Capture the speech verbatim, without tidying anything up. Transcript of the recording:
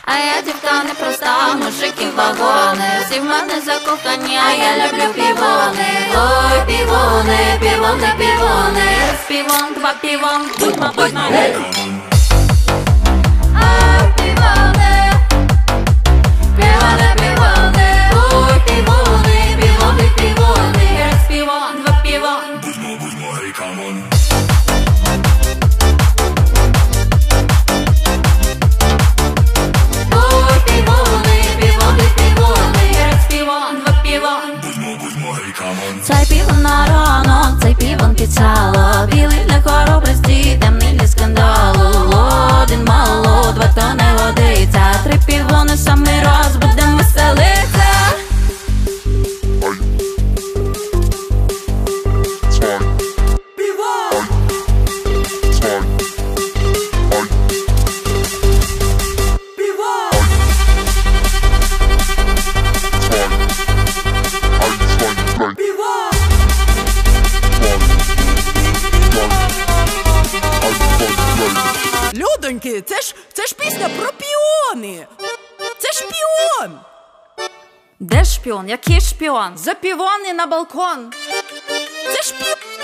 А я дівка непроста, мужики вагони, всі в мене закохані, а я люблю півони. Ой, півони, півони, півони, раз півон, два півон, будьмо, будьмо, гей! Ой, півони, півони, півони, ой, півони, півони, півони, раз півон, два півон, будьмо, будьмо, гей, камон! Цей півон на ранок, цей півон під сало, білий для хоробрості, темний для скандалу. Один мало, два то не годиться, три півони самий раз будем веселиться. Людоньки, це ж, це ж пісня про піони! Це ж піон! Де шпіон? Який шпіон? За півони на балкон! Це ж піон!